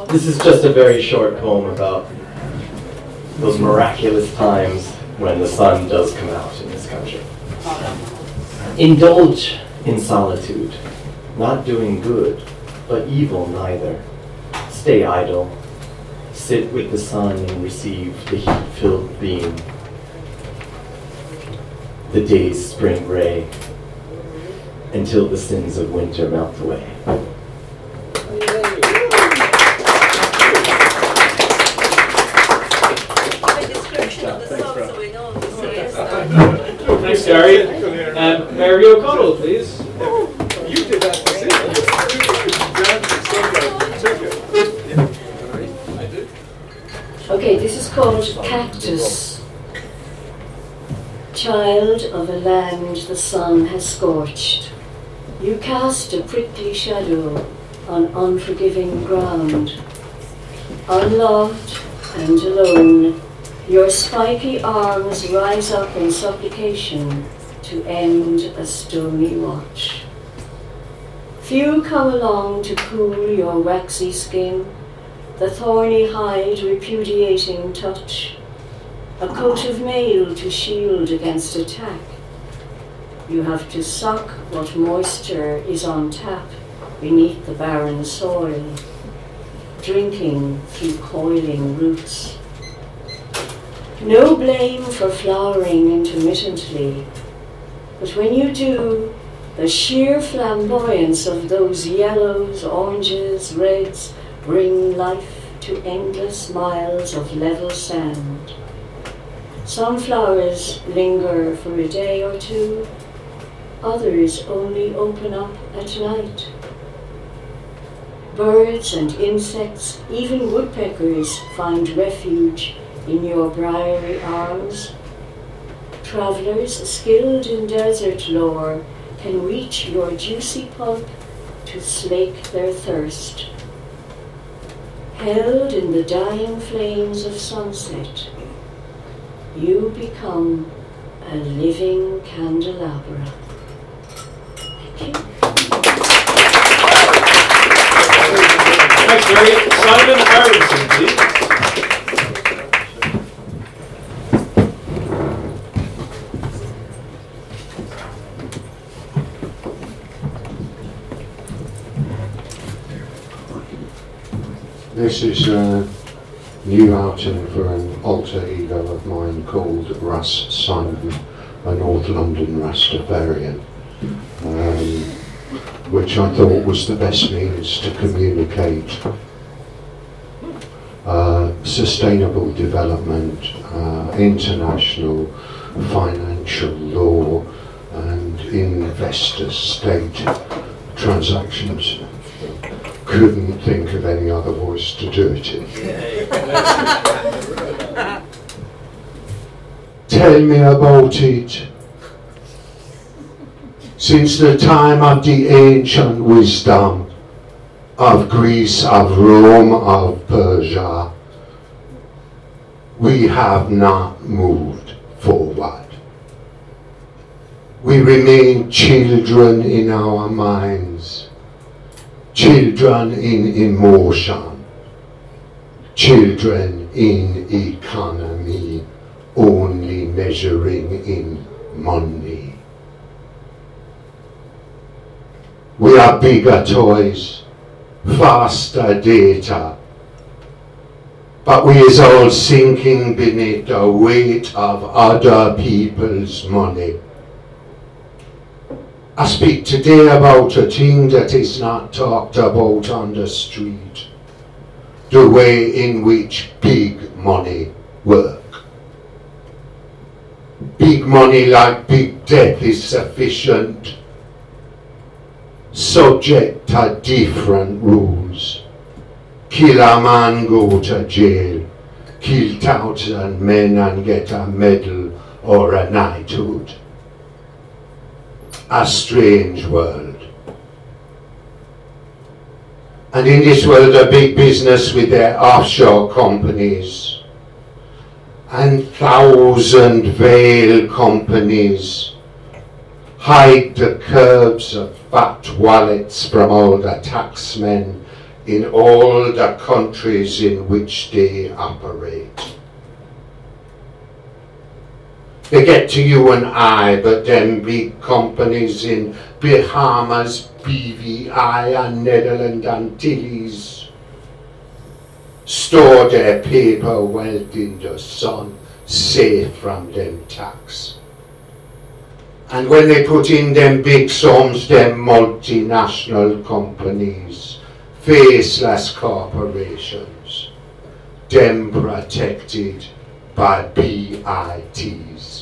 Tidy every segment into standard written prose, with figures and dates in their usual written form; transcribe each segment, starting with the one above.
This is just a very short poem about those miraculous times when the sun does come out in this country. Indulge in solitude, not doing good, but evil neither. Stay idle, sit with the sun and receive the heat-filled beam. The day's spring ray, until the sins of winter melt away. Thanks, Gary. Mary O'Connell, please. You did that for Okay, this is called Cactus. Child of a land the sun has scorched, you cast a prickly shadow on unforgiving ground. Unloved and alone, your spiky arms rise up in supplication to end a stony watch. Few come along to cool your waxy skin, the thorny hide repudiating touch, a coat of mail to shield against attack. You have to suck what moisture is on tap beneath the barren soil, drinking through coiling roots. No blame for flowering intermittently, but when you do, the sheer flamboyance of those yellows, oranges, reds bring life to endless miles of level sand. Some flowers linger for a day or two, others only open up at night. Birds and insects, even woodpeckers, find refuge in your briery arms. Travelers skilled in desert lore can reach your juicy pulp to slake their thirst. Held in the dying flames of sunset, you become a living candelabra. Thank you. Thanks, Mary. Simon Aronson, please. This is a new outing for an alter ego of mine called Russ Simon, a North London Rastafarian, which I thought was the best means to communicate sustainable development, international financial law, and investor-state transactions. Couldn't think of any other voice to do it in. Tell me about it. Since the time of the ancient wisdom of Greece, of Rome, of Persia, we have not moved forward. We remain children in our minds. Children in emotion, children in economy, only measuring in money. We are bigger toys, faster data, but we is all sinking beneath the weight of other people's money. I speak today about a thing that is not talked about on the street, the way in which big money work. Big money, like big debt, is sufficient, subject to different rules. Kill a man, go to jail. Kill 1,000 men and get a medal or a knighthood. A strange world. And in this world, a big business with their offshore companies and 1,000 veil companies hide the curves of fat wallets from all the taxmen in all the countries in which they operate. They get to you and I, but them big companies in Bahamas, BVI and Netherlands Antilles store their paper wealth in the sun, safe from them tax. And when they put in them big sums, them multinational companies, faceless corporations, them protected by BITs.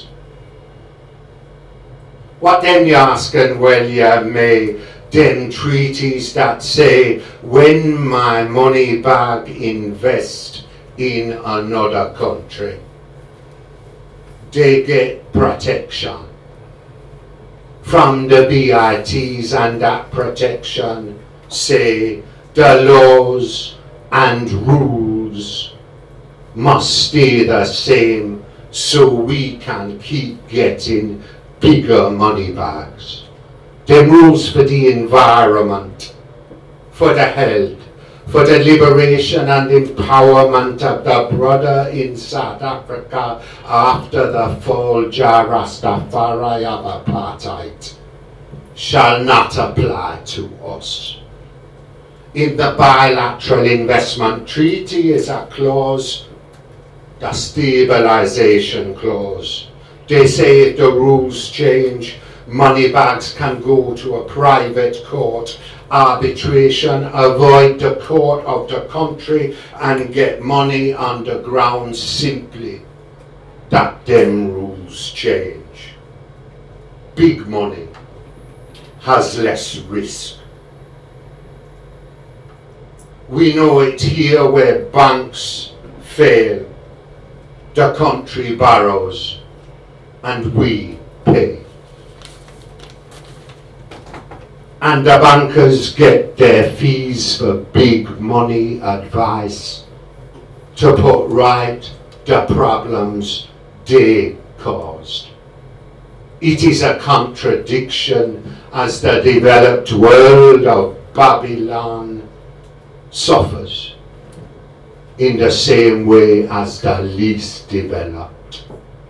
What then you asking? Well, you may them treaties that say when my money bag invest in another country, they get protection from the BITs, and that protection say the laws and rules must stay the same so we can keep getting bigger money bags. Them rules for the environment, for the health, for the liberation and empowerment of the brother in South Africa after the fall Jah Rastafari of apartheid shall not apply to us. In the bilateral investment treaty is a clause, the stabilization clause. They say if the rules change, money bags can go to a private court, arbitration, avoid the court of the country and get money on the grounds simply that them rules change. Big money has less risk. We know it here where banks fail, the country borrows and we pay. And the bankers get their fees for big money advice to put right the problems they caused. It is a contradiction as the developed world of Babylon suffers in the same way as the least developed.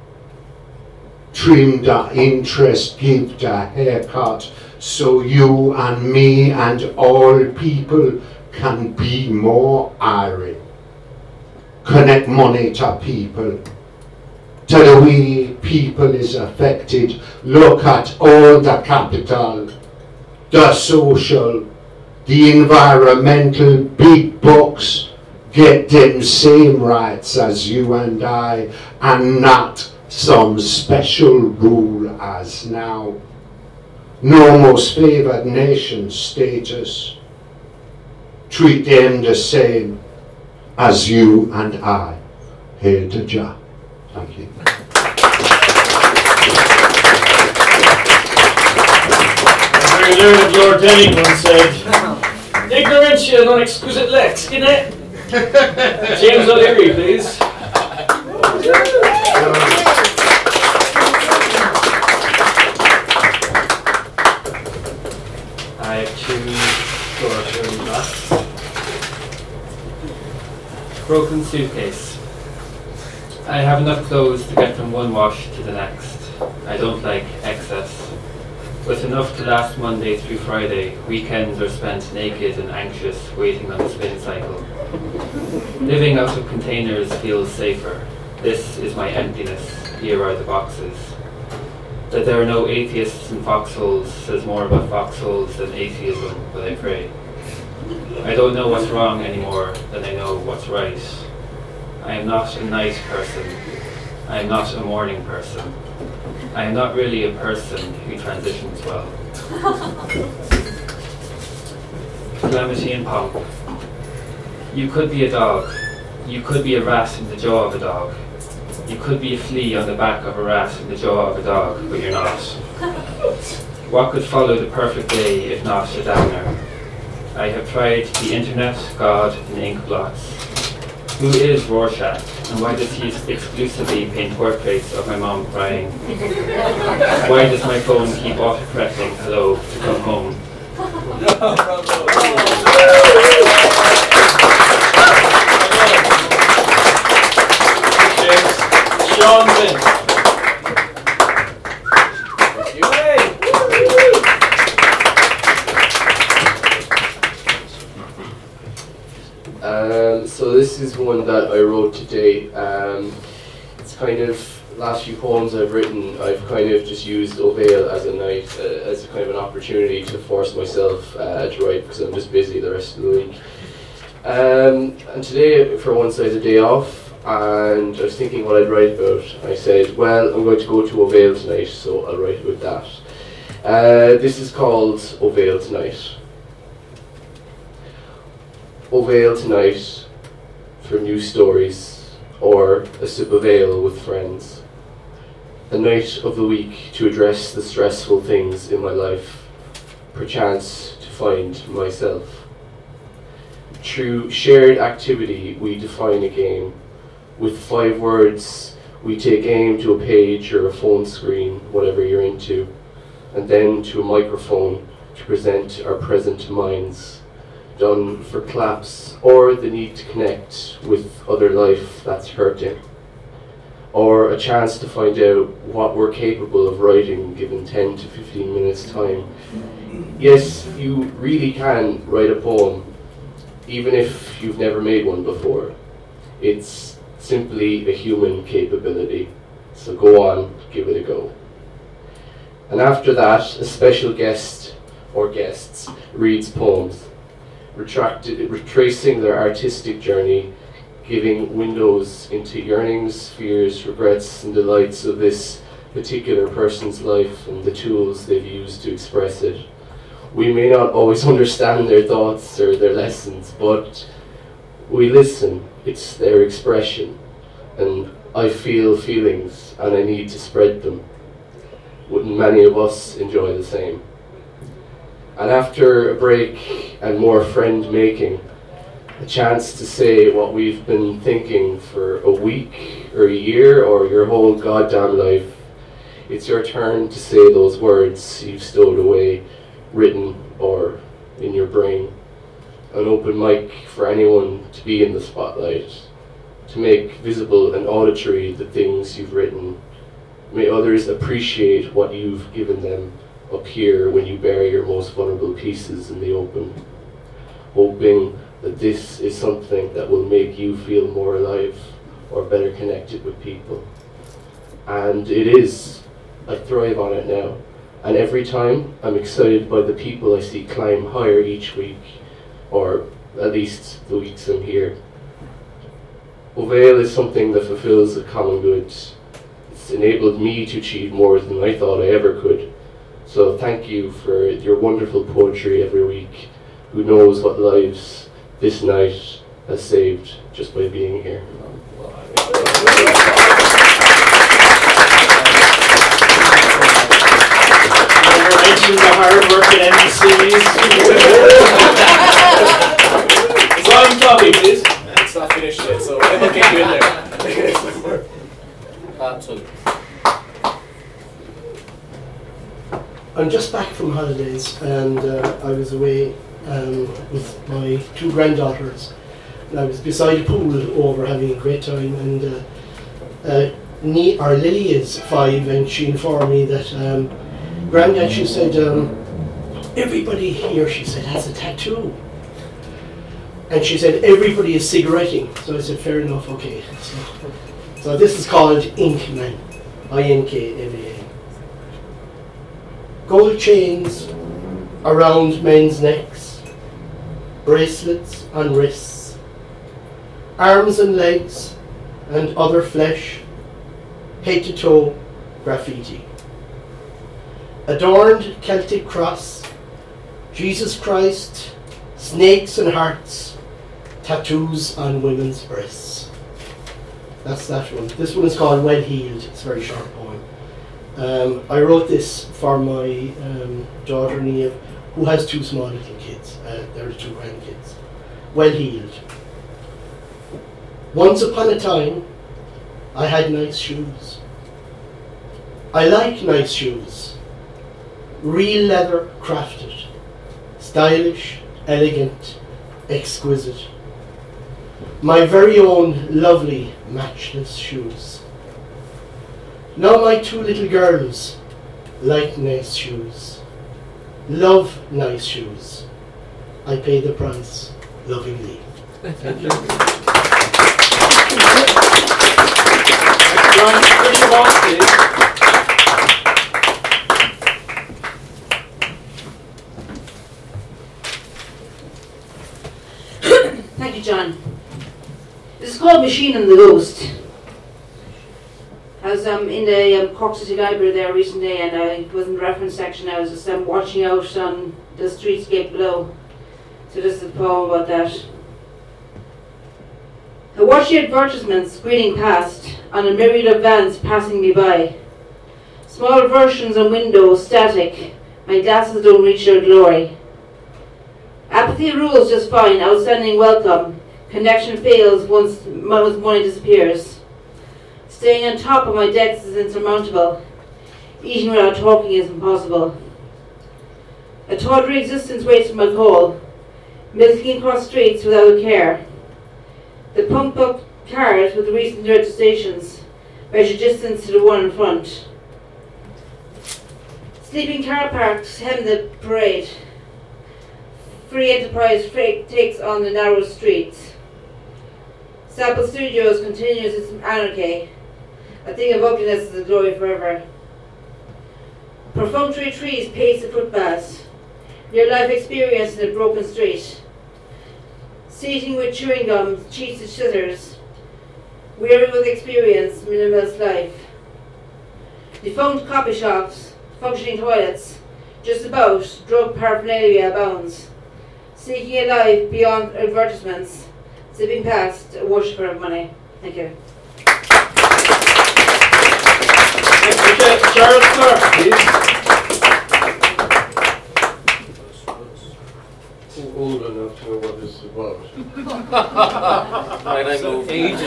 Trim the interest, give the haircut, so you and me and all people can be more irate. Connect money to people, to the way people is affected. Look at all the capital, the social, the environmental big bucks get them same rights as you and I, and not some special rule as now. No most favored nation status. Treat them the same as you and I. Hail to Jah. Thank you. Very learned Lord Denning once said, ignorantia non excusat lex, innit? James O'Leary, please. I have two short glass. Broken suitcase. I have enough clothes to get from one wash to the next. I don't like excess. With enough to last Monday through Friday, weekends are spent naked and anxious, waiting on the spin cycle. Living out of containers feels safer. This is my emptiness. Here are the boxes. That there are no atheists in foxholes says more about foxholes than atheism, but I pray. I don't know what's wrong anymore than I know what's right. I am not a night person. I am not a morning person. I am not really a person who transitions well. Calamity and pomp. You could be a dog. You could be a rat in the jaw of a dog. You could be a flea on the back of a rat in the jaw of a dog, but you're not. What could follow the perfect day if not a downer? I have tried the internet, God, and ink blots. Who is Rorschach, and why does he exclusively paint portraits of my mom crying? Why does my phone keep autocorrecting hello to come home? this is one that I wrote today. It's kind of, last few poems I've written, I've kind of just used Ovale as a night, as a kind of an opportunity to force myself to write, because I'm just busy the rest of the week. And today, for once, I had a day off, and I was thinking what I'd write about. I said, well, I'm going to go to Ovale tonight, so I'll write about that. This is called Ovale Tonight. Ovale tonight for new stories, or a sip of ale with friends. A night of the week to address the stressful things in my life, perchance to find myself. Through shared activity we define a game. With 5 words we take aim to a page or a phone screen, whatever you're into, and then to a microphone to present our present minds, done for claps or the need to connect with other life that's hurting, or a chance to find out what we're capable of writing given 10 to 15 minutes time. Yes, you really can write a poem, even if you've never made one before. It's simply a human capability, so go on, give it a go. And after that, a special guest or guests reads poems, retracing their artistic journey, giving windows into yearnings, fears, regrets, and delights of this particular person's life and the tools they've used to express it. We may not always understand their thoughts or their lessons, but we listen. It's their expression, and I feel feelings and I need to spread them. Wouldn't many of us enjoy the same? And after a break and more friend making, a chance to say what we've been thinking for a week or a year or your whole goddamn life, it's your turn to say those words you've stowed away, written or in your brain. An open mic for anyone to be in the spotlight, to make visible and auditory the things you've written. May others appreciate what you've given them up here when you bury your most vulnerable pieces in the open, hoping that this is something that will make you feel more alive or better connected with people. And it is. I thrive on it now. And every time I'm excited by the people I see climb higher each week, or at least the weeks I'm here. Ovale is something that fulfills a common good. It's enabled me to achieve more than I thought I ever could. So thank you for your wonderful poetry every week. Who knows what lives this night has saved just by being here. Never mentioned the hard work at NBC's. Volume copy, please. It's not finished yet, so I'll get you in there. Absolutely. I'm just back from holidays, and I was away with my 2 granddaughters. And I was beside a pool over having a great time, and our Lily is 5, and she informed me that Granddad, she said, everybody here, she said, has a tattoo. And she said, everybody is cigaretting. So I said, fair enough, okay. So this is called Inkman, I-N-K-M-A-N. Gold chains around men's necks, bracelets on wrists, arms and legs and other flesh, head to toe graffiti. Adorned Celtic cross, Jesus Christ, snakes and hearts, tattoos on women's breasts. That's that one. This one is called Well Healed. It's a very short poem. I wrote this for my daughter Niamh, who has 2 small little kids. There are 2 grandkids. Well Healed. Once upon a time, I had nice shoes. I like nice shoes. Real leather crafted. Stylish, elegant, exquisite. My very own lovely, matchless shoes. Now my 2 little girls like nice shoes. Love nice shoes. I pay the price lovingly. Thank you. John, pretty long, please. Thank you, John. This is called Machine and the Ghost. I was in the Cork City Library there recently, and I was in the reference section. I was just watching out on the streetscape below. So this is a poem about that. I watch the advertisements screening past on a myriad of vans passing me by. Small versions on windows, static. My glasses don't reach their glory. Apathy rules just fine, outstanding welcome. Connection fails once money disappears. Staying on top of my debts is insurmountable. Eating without talking is impossible. A tawdry existence waits for my call. Milking across streets without a care. The pumped up cars with the recent registrations measure distance to the one in front. Sleeping car parks hem the parade. Free enterprise takes on the narrow streets. Sample Studios continues its anarchy. A thing of ugliness is a glory forever. Perfunctory trees pace the footpaths. Near life experience in a broken street. Seating with chewing gum, cheats and scissors. Weary with experience, minimalist life. Defunct copy shops, functioning toilets. Just about, drug paraphernalia abounds. Seeking a life beyond advertisements. Zipping past, a worshipper of money. Thank you. Charles Clark, please. Old enough to know what this is about. Right, I move.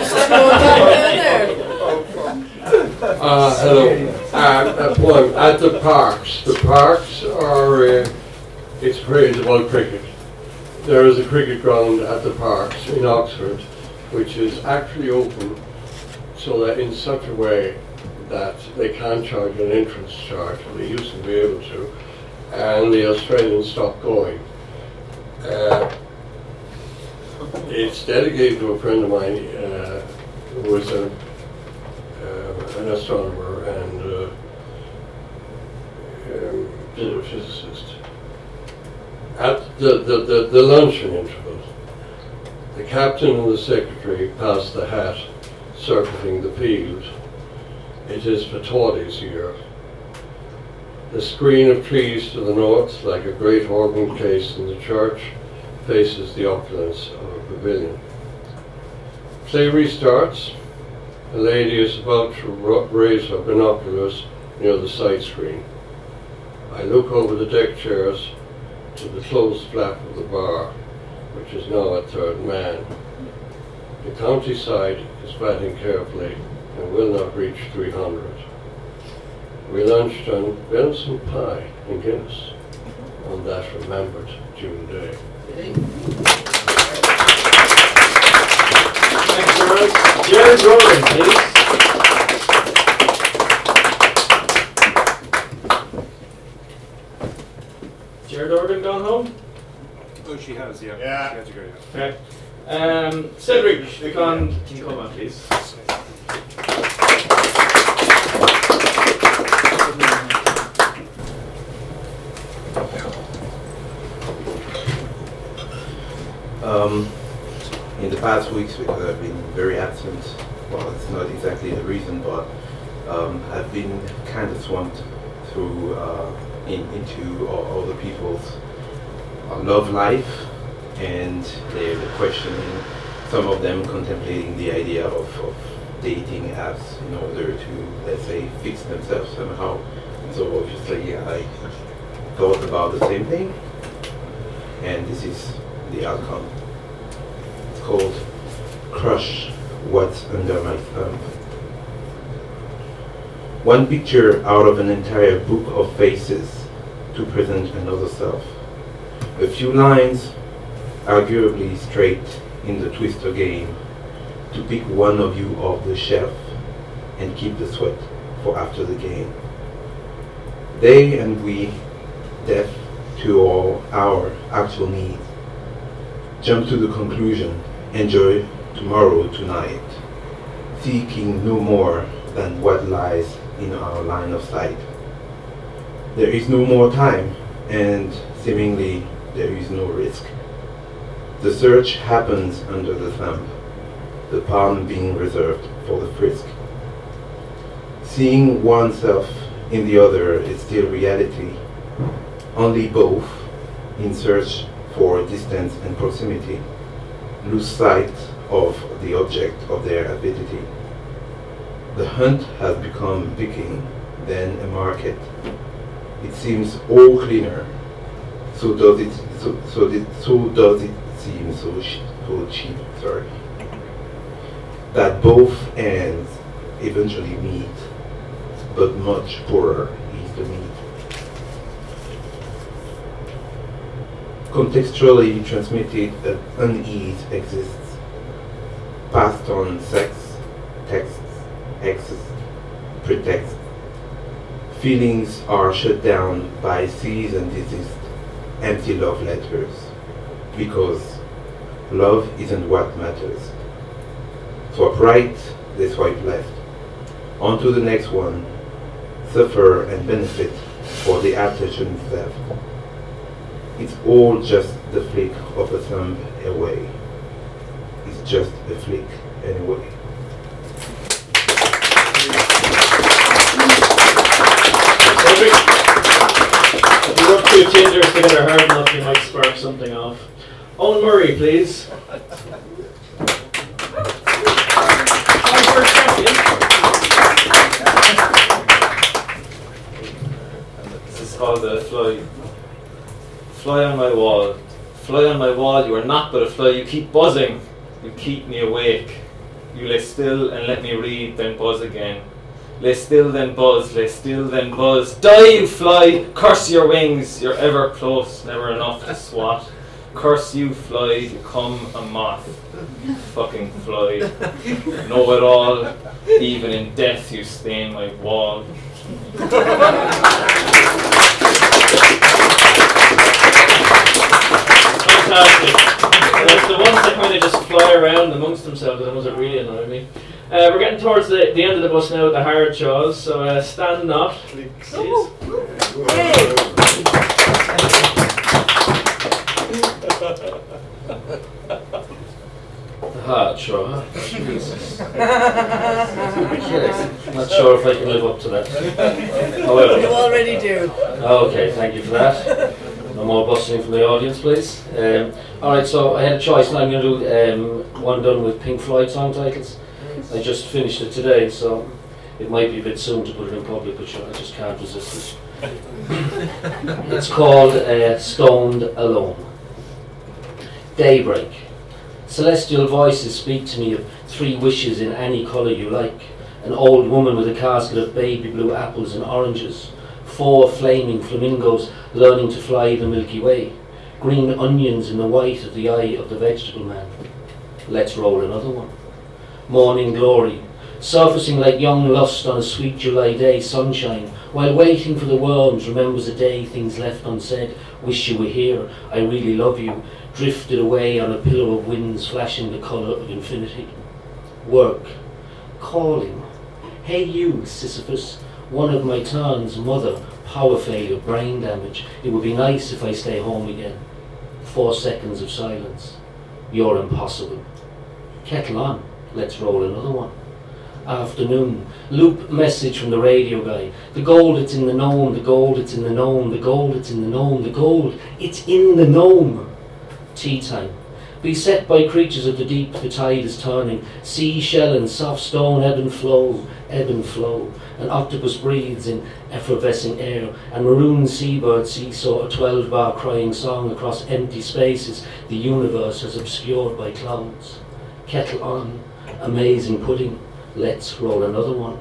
Hello. A poem. At the parks. The parks are, it's praise about cricket. There is a cricket ground at the parks in Oxford, which is actually open so that in such a way that they can't charge an entrance charge. They used to be able to, and the Australians stopped going. It's dedicated to a friend of mine who was an astronomer and physicist. At the luncheon interval, the captain and the secretary passed the hat circling the field. It is Fataudi's year. The screen of trees to the north, like a great organ case in the church, faces the opulence of a pavilion. Play restarts. A lady is about to raise her binoculars near the side screen. I look over the deck chairs to the closed flap of the bar, which is now a third man. The countryside is batting carefully and will not reach 300. We lunched on venison pie and Guinness on that remembered June day. Thanks, Charles. Jared Rowan, please. Jared Organ gone home? Oh, she has, yeah. She had to go, yeah. Okay. Cedric, can you come on, please? In the past weeks, because I've been very absent, well, it's not exactly the reason, but I've been kind of swamped through into other people's love life, and they're questioning, some of them contemplating the idea of dating apps in order to, let's say, fix themselves somehow. So obviously I thought about the same thing, and this is the outcome. It's called Crush What's Under My Thumb. One picture out of an entire book of faces to present another self. A few lines, arguably straight in the Twister game, to pick one of you off the shelf and keep the sweat for after the game. They and we, deaf to all our actual needs, jump to the conclusion, enjoy tomorrow tonight, seeking no more than what lies in our line of sight. There is no more time, and seemingly there is no risk. The search happens under the thumb, the palm being reserved for the frisk. Seeing oneself in the other is still reality, only both, in search for distance and proximity, lose sight of the object of their avidity. The hunt has become picking, then a market. It seems all cleaner, so does it seem so cheap, that both ends eventually meet, but much poorer is the meat. Contextually transmitted unease exists, passed on sex, texts, excess, pretext. Feelings are shut down by cease and desist, empty love letters, because love isn't what matters. Swipe right, they swipe left. On to the next one, suffer and benefit for the attention theft. It's all just the flick of a thumb away. It's just a flick anyway. If you rub two gingers together hard enough, you might spark something off. Owen Murray, please. This is called the fly. Fly on my wall. Fly on my wall, you are not but a fly. You keep buzzing. You keep me awake. You lay still and let me read, then buzz again. Lay still, then buzz. Lay still, then buzz. Die, you fly! Curse your wings. You're ever close, never enough to swat. Curse you, fly. You come a moth. Fucking fly. Know it all. Even in death, you stain my wall. Fantastic. It's the ones that kind of just fly around amongst themselves, the ones that really annoy me. We're getting towards the end of the bus now, the hard jaws, so stand not, please. The hard jaw. Jesus. Not sure if I can live up to that. However. You already do. Okay, thank you for that. No more bustling from the audience, please. Alright, so I had a choice, and I'm going to do one done with Pink Floyd song titles. I just finished it today, so it might be a bit soon to put it in public, but sure, I just can't resist it. It's called Stoned Alone. Daybreak. Celestial voices speak to me of 3 wishes in any colour you like. An old woman with a casket of baby blue apples and oranges. 4 flaming flamingos learning to fly the Milky Way. Green onions in the white of the eye of the vegetable man. Let's roll another one. Morning glory, surfacing like young lust on a sweet July day, sunshine, while waiting for the worms, remembers a day, things left unsaid, wish you were here, I really love you, drifted away on a pillow of winds, flashing the colour of infinity. Work, calling, hey you, Sisyphus, one of my turns, mother, power failure, brain damage, it would be nice if I stay home again. 4 seconds of silence, you're impossible. Kettle on. Let's roll another one. Afternoon. Loop message from the radio guy. The gold, it's in the gnome. The gold, it's in the gnome. The gold, it's in the gnome. The gold, it's in the gnome. Tea time. Beset by creatures of the deep, the tide is turning. Seashell and soft stone ebb and flow, ebb and flow. An octopus breathes in effervescing air, and maroon seabirds seesaw a 12-bar crying song across empty spaces the universe has obscured by clouds. Kettle on. Amazing pudding. Let's roll another one.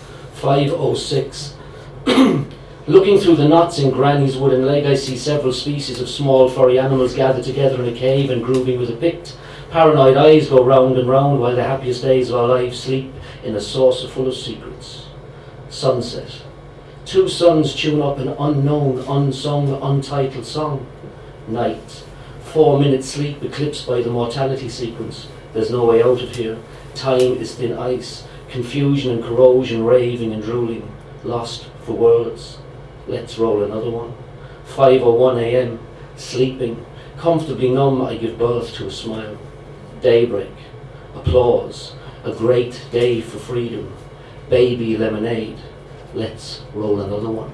5:06. Looking through the knots in Granny's wooden leg, I see several species of small furry animals gathered together in a cave and grooving with a pict. Paranoid eyes go round and round while the happiest days of our lives sleep in a saucer full of secrets. Sunset. 2 suns tune up an unknown, unsung, untitled song. Night. 4 minutes sleep eclipsed by the mortality sequence. There's no way out of here. Time is thin ice. confusion and corrosion, raving and drooling, lost for words. Let's roll another one. 5:01 a.m, sleeping, comfortably numb, I give birth to a smile. Daybreak, applause, a great day for freedom, baby lemonade. Let's roll another one.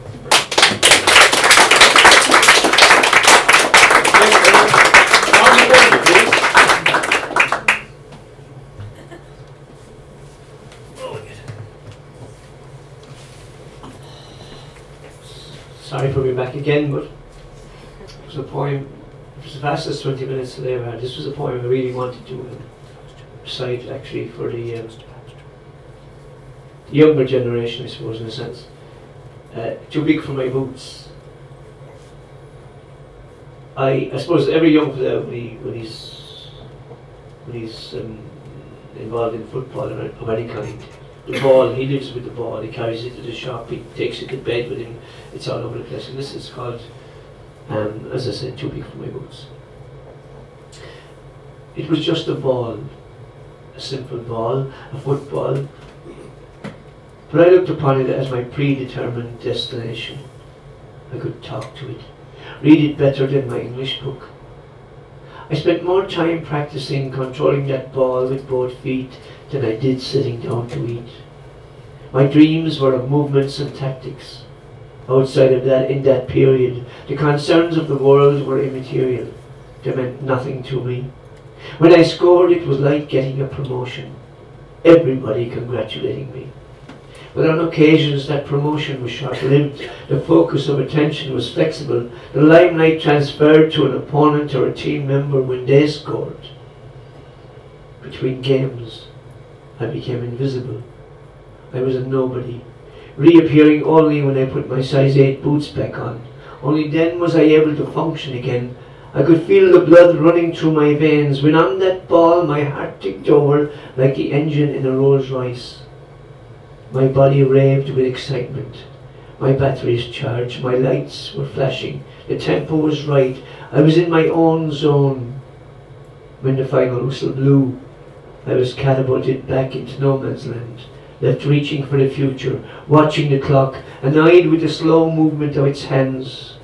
Sorry for being back again, but it was a poem. It was the fastest 20 minutes that I ever had. This was a poem I really wanted to recite, actually, for the younger generation, I suppose, in a sense. Too big for my boots. I suppose every young player, when he's involved in football of any kind, the ball, he lives with the ball, he carries it to the shop, he takes it to bed with him, it's all over the place. And this is called, as I said, Too Big for My Boots. It was just a ball, a simple ball, a football, but I looked upon it as my predetermined destination. I could talk to it, read it better than my English book. I spent more time practicing controlling that ball with both feet than I did sitting down to eat. My dreams were of movements and tactics. Outside of that, in that period, the concerns of the world were immaterial. They meant nothing to me. When I scored, it was like getting a promotion. Everybody congratulating me. But on occasions that promotion was short-lived, the focus of attention was flexible, the limelight transferred to an opponent or a team member when they scored. Between games, I became invisible. I was a nobody, reappearing only when I put my size 8 boots back on. Only then was I able to function again. I could feel the blood running through my veins. When on that ball, my heart ticked over like the engine in a Rolls Royce. My body raved with excitement. My batteries charged, my lights were flashing, the tempo was right, I was in my own zone. When the final whistle blew, I was catapulted back into no man's land, left reaching for the future, watching the clock, annoyed with the slow movement of its hands.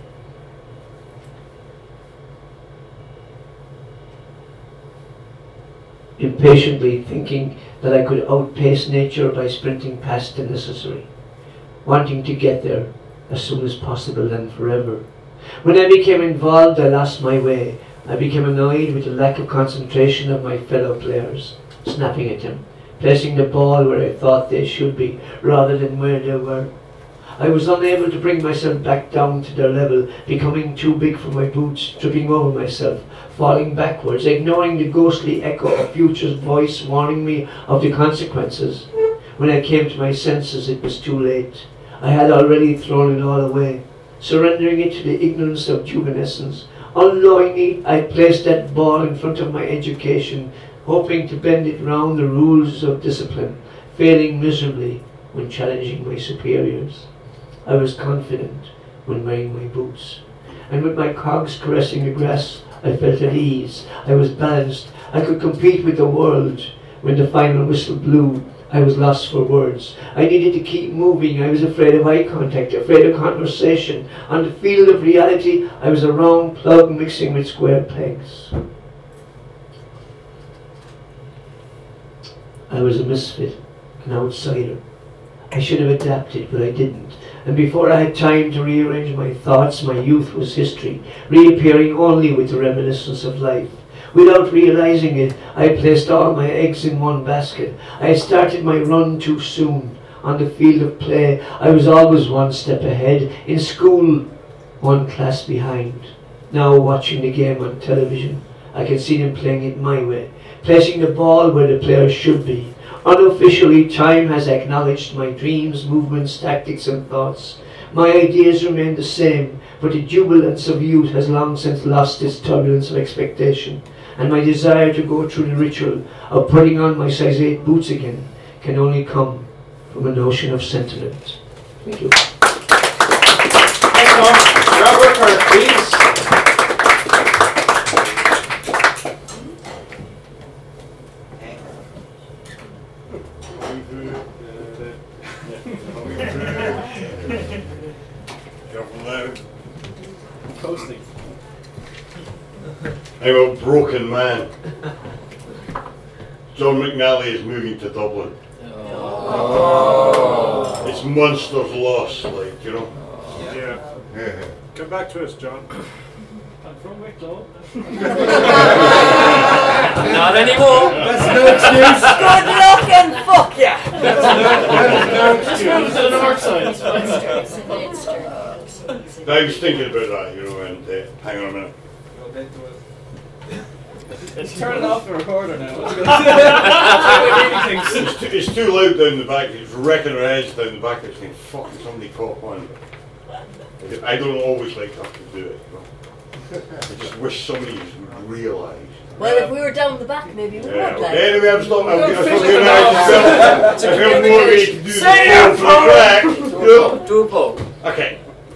Impatiently thinking that I could outpace nature by sprinting past the necessary, wanting to get there as soon as possible and forever. When I became involved, I lost my way. I became annoyed with the lack of concentration of my fellow players, snapping at them, placing the ball where I thought they should be, rather than where they were. I was unable to bring myself back down to their level, becoming too big for my boots, tripping over myself, falling backwards, ignoring the ghostly echo of Future's voice warning me of the consequences. When I came to my senses, it was too late. I had already thrown it all away, surrendering it to the ignorance of juvenescence. Unknowingly, I placed that ball in front of my education, hoping to bend it round the rules of discipline, failing miserably when challenging my superiors. I was confident when wearing my boots, and with my cogs caressing the grass, I felt at ease. I was balanced. I could compete with the world. When the final whistle blew, I was lost for words. I needed to keep moving. I was afraid of eye contact, afraid of conversation. On the field of reality, I was a round plug mixing with square pegs. I was a misfit, an outsider. I should have adapted, but I didn't. And before I had time to rearrange my thoughts, my youth was history, reappearing only with the reminiscence of life. Without realizing it, I placed all my eggs in one basket. I had started my run too soon. On the field of play, I was always one step ahead. In school, one class behind. Now watching the game on television, I can see them playing it my way, placing the ball where the players should be. Unofficially, time has acknowledged my dreams, movements, tactics and thoughts. My ideas remain the same, but the jubilance of youth has long since lost its turbulence of expectation, and my desire to go through the ritual of putting on my size 8 boots again can only come from a notion of sentiment. Thank you. Thanks, Tom. Robert Hart, please. I'm a broken man. John McNally is moving to Dublin. Oh. It's Munster's loss, like, you know. Yeah. Come back to us, John. I'm from Wicklow. Not anymore. That's no excuse. Good luck and fuck ya. That's no Just move to the north side. It's fine. I was thinking about that, you know, and hang on a minute. Let's turn it off the recorder now. It's too loud down the back. It's wrecking our heads down the back. It's saying, fucking somebody caught one. I don't always like to have to do it. No. I just wish somebody would realise. Well, if we were down the back, maybe we would. Yeah, Like. anyway, I'm still We're I fishing feel motivated to do the phone for the crack. Do a poke. Okay.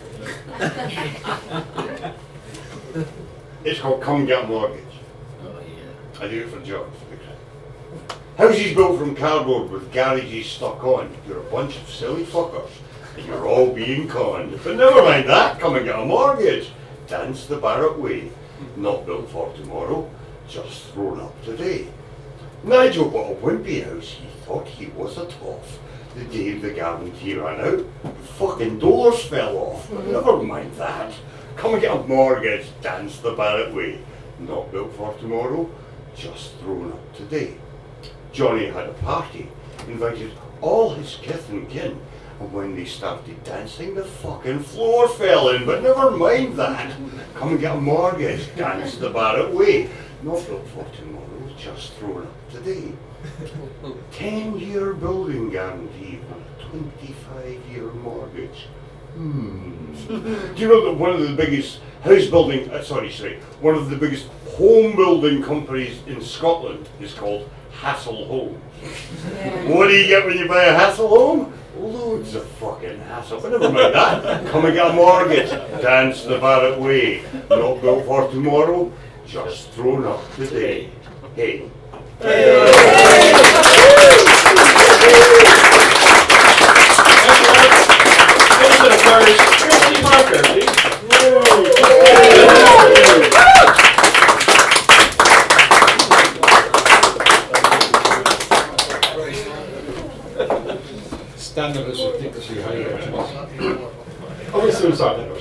It's called Come Get a Mortgage. I do it for jobs. Houses built from cardboard with garages stuck on. You're a bunch of silly fuckers, and you're all being conned. But never mind that, come and get a mortgage. Dance the Barrett way. Not built for tomorrow, just thrown up today. Nigel bought a wimpy house. He thought he was a toff. The day the guarantee ran out, the fucking doors fell off. But never mind that. Come and get a mortgage. Dance the Barrett way. Not built for tomorrow, just thrown up today. Johnny had a party, invited all his kith and kin, and when they started dancing, the fucking floor fell in, but never mind that. Come and get a mortgage, dance the Barrett way. Not built for tomorrow, just thrown up today. 10-year building guarantee for a 25-year mortgage. Do you know that one of the biggest one of the biggest home building companies in Scotland is called Hassel Homes? What do you get when you buy a Hassel home? Loads of fucking hassle. But never mind that. Come and get a mortgage. Dance the Barrett way. Not built for tomorrow, just thrown up today. Hey. Christy Parker, please. Standard is ridiculously high. I will soon start that.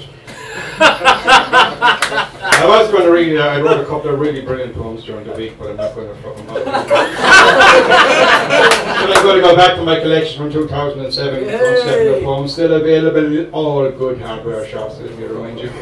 I was going to read, I wrote a couple of really brilliant poems during the week, but I'm not going to fucking bother. So I'm going to go back to my collection from 2007, one set of poems, still available in all good hardware shops, let me remind you.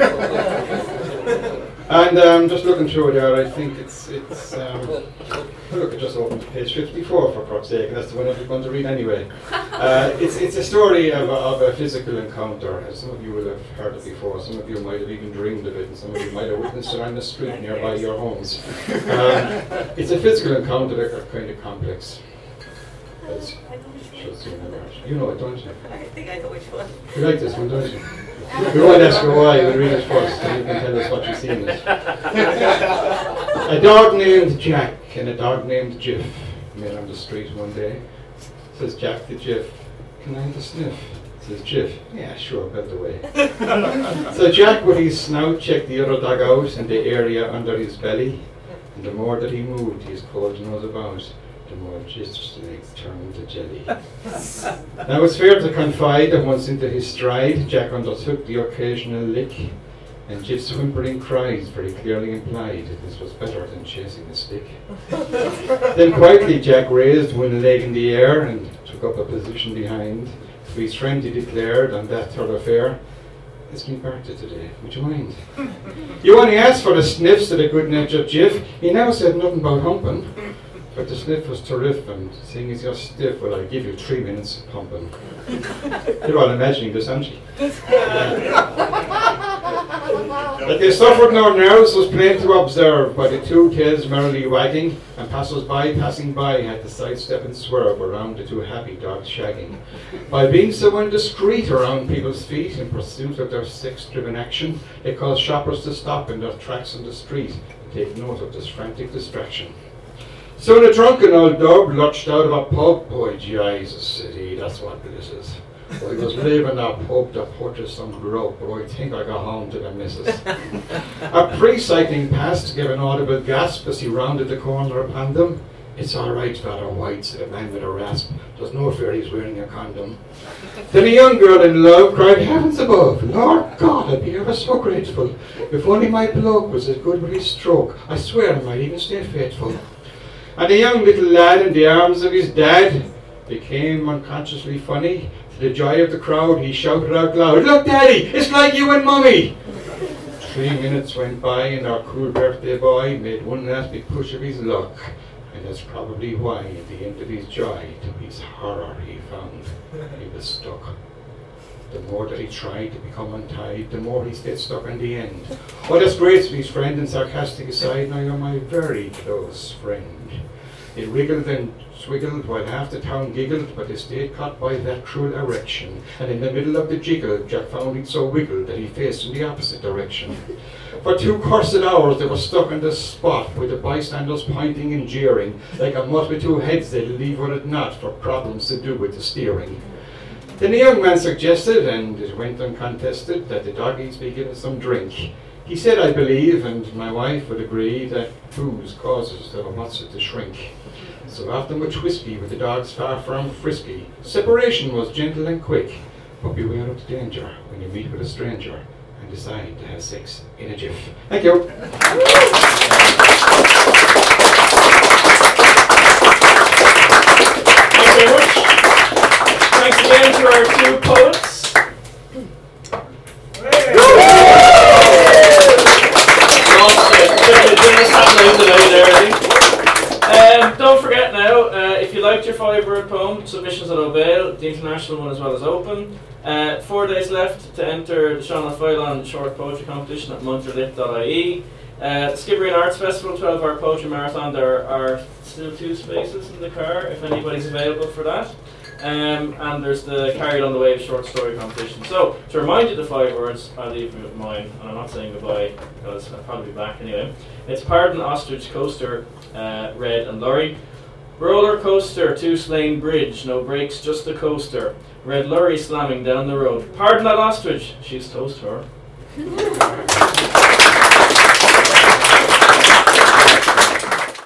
And just looking through it there, I think it's look, I just opened page 54 for God's sake, and that's the one I'm going to read anyway. It's a story of a physical encounter. Some of you will have heard it before, some of you might have even dreamed of it, and some of you might have witnessed it on the street nearby your homes. It's a physical encounter that are kind of complex. You know it, don't you? I think I know which one. You like this one, don't you? We won't ask you why, we'll read it first, and you can tell us what you've seen in it. A dog named Jack and a dog named Jiff met on the street one day. Says Jack to Jiff, "Can I have a sniff?" Says Jiff, "Yeah, sure, belt away." So Jack, with his snout, checked the other dog out and the area under his belly. And the more that he moved his cold nose about, the more Jiff's legs turned to jelly. Now it's fair to confide that once into his stride, Jack undertook the occasional lick, and Jiff's whimpering cries very clearly implied that this was better than chasing a stick. Then quietly Jack raised one leg in the air and took up a position behind. To his friend he declared on that thoroughfare, "It's me birthday today, would you mind?" You only asked for the sniffs, said a good-natured Jiff. He now said nothing about humping. But the sniff was terrific, and seeing as you're stiff, well, I'll give you 3 minutes of pumping. You're all imagining this, aren't you? That they suffered no nerves was plain to observe by the two tails merrily wagging, and passers-by passing by had to sidestep and swerve around the two happy dogs shagging. By being so indiscreet around people's feet in pursuit of their sex-driven action, they caused shoppers to stop in their tracks on the street and take note of this frantic distraction. Soon a drunken old dog lurched out of a pub. "Boy, Jesus," said he, "that's what this is. I was leaving that pub to purchase some grub, but I think I got home to the missus. A priest cycling past gave an audible gasp as he rounded the corner upon them. "It's all right, Father White," said a man with a rasp. "There's no fear he's wearing a condom." Then a young girl in love cried, "Heavens above, Lord God, I'd be ever so grateful. If only my bloke was as good with his stroke, I swear I might even stay faithful." And a young little lad in the arms of his dad became unconsciously funny. To the joy of the crowd, he shouted out loud, "Look, Daddy, it's like you and Mummy." 3 minutes went by and our cool birthday boy made one last big push of his luck. And that's probably why, at the end of his joy, to his horror, he found he was stuck. The more that he tried to become untied, the more he stayed stuck in the end. "Oh, that's great," said his friend, and sarcastic aside, "now you're my very close friend." It wriggled and swiggled while half the town giggled, but they stayed caught by that cruel erection. And in the middle of the jiggle, Jack found it so wiggled that he faced in the opposite direction. For 2 cursed hours they were stuck in the spot, with the bystanders pointing and jeering. Like a mutt with 2 heads, they'd leave were it not for problems to do with the steering. Then the young man suggested, and it went uncontested, that the doggies be given some drink. He said, I believe, and my wife would agree, that booze causes the mutts to shrink. So after much whiskey, with the dogs far from frisky, separation was gentle and quick. But beware of the danger when you meet with a stranger and decide to have sex in a jiff. Thank you. Thanks very much. Thanks again to our 2 poets. Don't forget now, if you liked your 5-word poem, submissions at O'Bale, the international one as well is open. 4 days left to enter the Sean O'Fylon short poetry competition at munterlit.ie. The Skibbereen Arts Festival 12-hour poetry marathon, there are still 2 spaces in the car if anybody's available for that. And there's the Carried on the Wave short story competition. So, to remind you the 5 words, I'll leave you with mine, and I'm not saying goodbye because I'll probably be back anyway. It's Pardon, Ostrich, Coaster, Red and Lorry. Roller coaster, 2-lane bridge, no brakes, just a coaster. Red lorry slamming down the road. Pardon that ostrich, she's toast her.